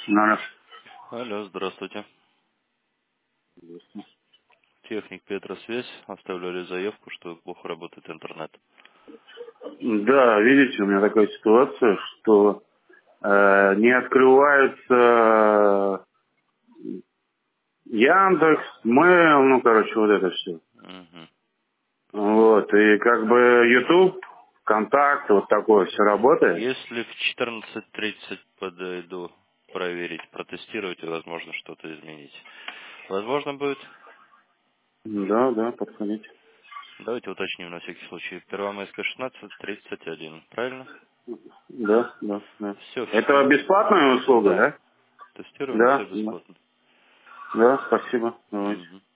Надо. Алло, здравствуйте. Техник Петросвязь. Оставляли заявку, что плохо работает интернет. Да, видите, у меня такая ситуация, что не открывается Яндекс, Mail, ну, короче, вот это все. Мгм. Вот, и как бы YouTube, Контакт, вот такое все работает. Если в 14:30 подойду проверить, протестировать и, возможно, что-то изменить. Возможно будет? Да, да, подходите. Давайте уточним на всякий случай. Первомайская 16:31. Правильно? Да, да, да. Все, Это все. бесплатная услуга, Да. да? Тестируем все Да, да. бесплатно. Да, спасибо. Давайте. Мгм.